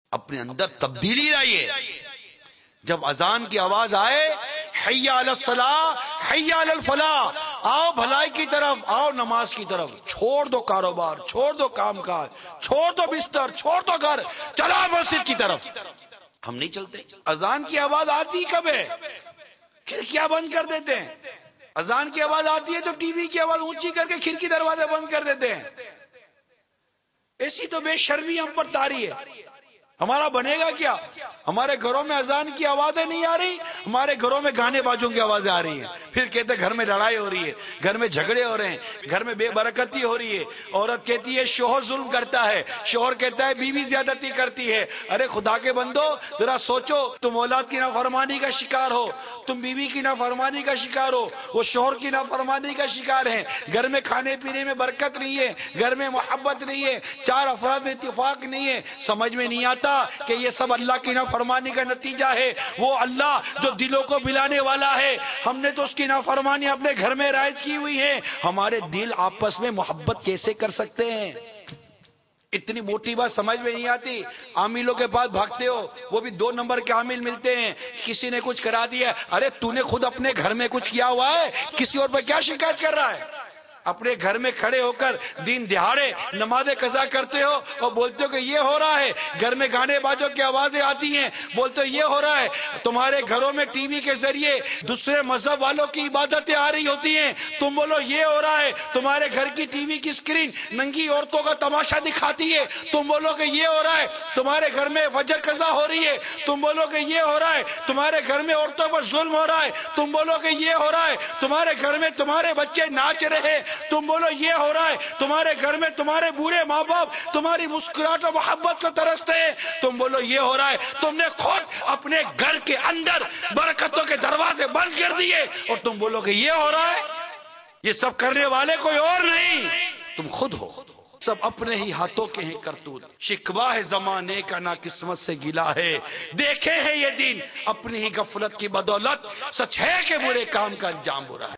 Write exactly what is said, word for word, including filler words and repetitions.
اپنے اندر تبدیلی لائیے. جب اذان کی آواز آئے حی علی الصلاۃ حی علی الفلاح، آؤ بھلائی کی طرف، آؤ نماز کی طرف، چھوڑ دو کاروبار، چھوڑ دو کام کاج، چھوڑ دو بستر، چھوڑ دو گھر، چلا مسجد کی طرف. ہم نہیں چلتے. اذان کی آواز آتی کب ہے؟ کھڑکیاں بند کر دیتے ہیں. اذان کی آواز آتی ہے تو ٹی وی کی آواز اونچی کر کے کھڑکی دروازے بند کر دیتے ہیں. ایسی تو بے شرمی ہم پر طاری ہے. ہمارا بنے گا کیا؟ ہمارے گھروں میں اذان کی آوازیں نہیں آ رہی، ہمارے گھروں میں گانے بازوں کی آوازیں آ رہی ہیں. پھر کہتے ہیں گھر میں لڑائی ہو رہی ہے، گھر میں جھگڑے ہو رہے ہیں، گھر میں بے برکتی ہو رہی ہے. عورت کہتی ہے شوہر ظلم کرتا ہے، شوہر کہتا ہے بیوی زیادتی کرتی ہے. ارے خدا کے بندو ذرا سوچو، تم اولاد کی نافرمانی کا شکار ہو، تم بیوی کی نافرمانی کا شکار ہو، وہ شوہر کی نافرمانی کا شکار ہیں. گھر میں کھانے پینے میں برکت نہیں ہے، گھر میں محبت نہیں ہے، چار افراد میں اتفاق نہیں ہے. سمجھ میں نہیں آتا کہ یہ سب اللہ کی نافرمانی کا نتیجہ ہے. وہ اللہ جو دلوں کو بلانے والا ہے، ہم نے تو اس کی نافرمانی اپنے گھر میں رائج کی ہوئی ہے. ہمارے دل آپس میں محبت کیسے کر سکتے ہیں؟ اتنی موٹی بات سمجھ میں نہیں آتی. عاملوں کے پاس بھاگتے ہو، وہ بھی دو نمبر کے عامل ملتے ہیں. کسی نے کچھ کرا دیا، ارے تو نے خود اپنے گھر میں کچھ کیا ہوا ہے، کسی اور پہ کیا شکایت کر رہا ہے؟ اپنے گھر میں کھڑے ہو کر دن دہاڑے نمازیں قضا کرتے ہو اور بولتے ہو کہ یہ ہو رہا ہے. گھر میں گانے بازوں کی آوازیں آتی ہیں، بولتے ہو یہ ہو رہا ہے. تمہارے گھروں میں ٹی وی کے ذریعے دوسرے مذہب والوں کی عبادتیں آ رہی ہوتی ہیں، تم بولو یہ ہو رہا ہے. تمہارے گھر کی ٹی وی کی اسکرین ننگی عورتوں کا تماشا دکھاتی ہے، تم بولو کہ یہ ہو رہا ہے. تمہارے گھر میں فجر قضا ہو رہی ہے، تم بولو کہ یہ ہو رہا ہے. تمہارے گھر میں عورتوں پر ظلم ہو رہا ہے، تم بولو کہ یہ ہو رہا ہے. تمہارے گھر میں تمہارے بچے ناچ رہے، تم بولو یہ ہو رہا ہے. تمہارے گھر میں تمہارے بوڑھے ماں باپ تمہاری مسکراہٹ و محبت کو ترستے ہیں، تم بولو یہ ہو رہا ہے. تم نے خود اپنے گھر کے اندر برکتوں کے دروازے بند کر دیے اور تم بولو کہ یہ ہو رہا ہے. یہ سب کرنے والے کوئی اور نہیں، تم خود ہو. سب اپنے ہی ہاتھوں کے ہیں کرتوت. شکوہ ہے زمانے کا نا قسمت سے گلا ہے، دیکھے ہیں یہ دن اپنی ہی غفلت کی بدولت، سچ ہے کہ برے کام کا انجام برا ہے.